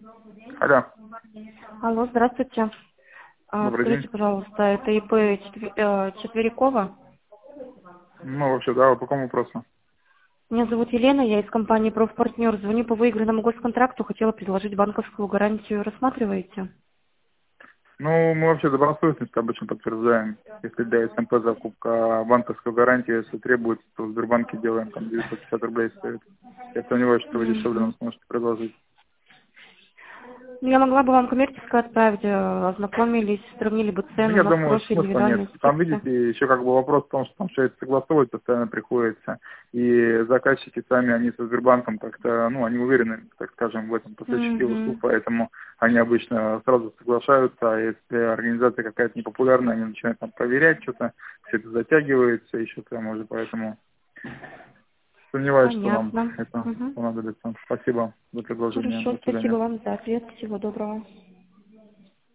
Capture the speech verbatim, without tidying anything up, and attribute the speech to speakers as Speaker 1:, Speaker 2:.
Speaker 1: Алло,
Speaker 2: Алло, здравствуйте. А,
Speaker 1: добрый
Speaker 2: Скажите,
Speaker 1: день.
Speaker 2: пожалуйста, это ИП Четве- э, Четверякова?
Speaker 1: Ну, вообще, да, по какому вопросу?
Speaker 2: Меня зовут Елена, я из компании «Профпартнер». Звоню по выигранному госконтракту, хотела предложить банковскую гарантию. Рассматриваете?
Speaker 1: Ну, мы вообще добросовестность обычно подтверждаем. Если для СМП закупка банковской гарантии, если требуется, то в Сбербанке делаем, там девятьсот пятьдесят рублей стоит. Я сомневаюсь, что вы дешевле
Speaker 2: Мгм.
Speaker 1: нам сможете предложить.
Speaker 2: Ну, я могла бы вам коммерческое отправить, э, ознакомились, сравнили бы
Speaker 1: Ну,
Speaker 2: цену, у
Speaker 1: я
Speaker 2: нас
Speaker 1: думаю,
Speaker 2: профи,
Speaker 1: смысла нет.
Speaker 2: индивидуальные
Speaker 1: Там,
Speaker 2: скидки.
Speaker 1: видите, еще как бы вопрос в том, что там все это согласовывать постоянно приходится. И заказчики сами, они со Сбербанком как-то, ну, они уверены, так скажем, в этом поставщике услуг,
Speaker 2: Мгм.
Speaker 1: поэтому они обычно сразу соглашаются, а если организация какая-то непопулярная, они начинают там проверять что-то, все это затягивается, еще прям уже, поэтому сомневаюсь, что нам
Speaker 2: Понятно.
Speaker 1: это
Speaker 2: Мгм.
Speaker 1: понадобится. Спасибо за предложение.
Speaker 2: Хорошо,
Speaker 1: До
Speaker 2: спасибо
Speaker 1: свидания.
Speaker 2: вам за ответ. Всего доброго.